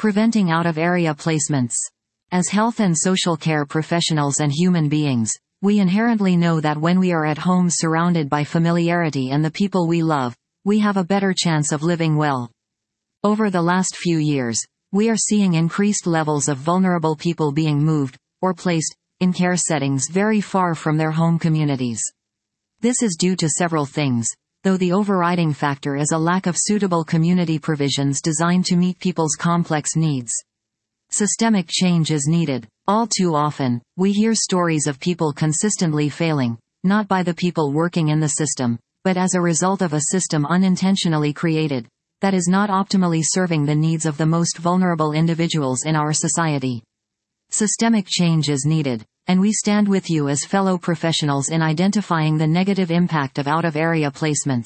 Preventing out-of-area placements. As health and social care professionals and human beings, we inherently know that when we are at home surrounded by familiarity and the people we love, we have a better chance of living well. Over the last few years, we are seeing increased levels of vulnerable people being moved, or placed, in care settings very far from their home communities. This is due to several things, though the overriding factor is a lack of suitable community provisions designed to meet people's complex needs. Systemic change is needed. All too often, we hear stories of people consistently failing, not by the people working in the system, but as a result of a system unintentionally created, that is not optimally serving the needs of the most vulnerable individuals in our society. Systemic change is needed, and we stand with you as fellow professionals in identifying the negative impact of out-of-area placements.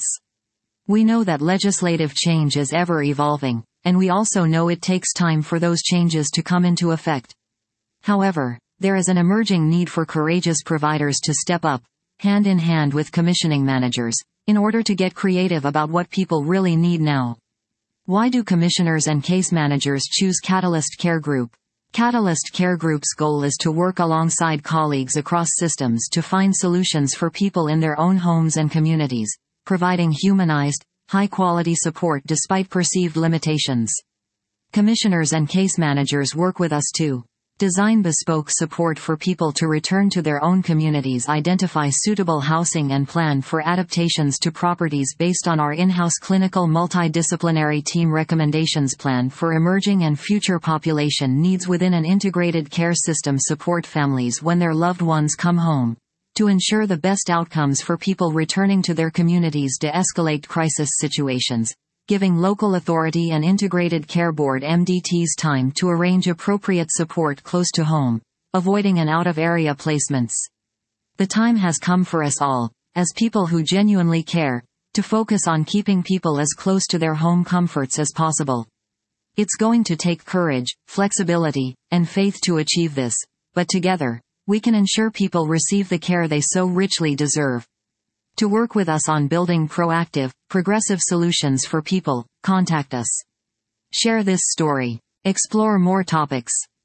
We know that legislative change is ever evolving, and we also know it takes time for those changes to come into effect. However, there is an emerging need for courageous providers to step up, hand in hand with commissioning managers, in order to get creative about what people really need now. Why do commissioners and case managers choose Catalyst Care Group? Catalyst Care Group's goal is to work alongside colleagues across systems to find solutions for people in their own homes and communities, providing humanized, high-quality support despite perceived limitations. Commissioners and case managers work with us to design bespoke support for people to return to their own communities, identify suitable housing and plan for adaptations to properties based on our in-house clinical multidisciplinary team recommendations, plan for emerging and future population needs within an integrated care system, support families when their loved ones come home, to ensure the best outcomes for people returning to their communities, de-escalate crisis situations, giving local authority and integrated care board MDTs time to arrange appropriate support close to home, avoiding an out-of-area placements. The time has come for us all, as people who genuinely care, to focus on keeping people as close to their home comforts as possible. It's going to take courage, flexibility, and faith to achieve this, but together, we can ensure people receive the care they so richly deserve. To work with us on building proactive, progressive solutions for people, contact us. Share this story. Explore more topics.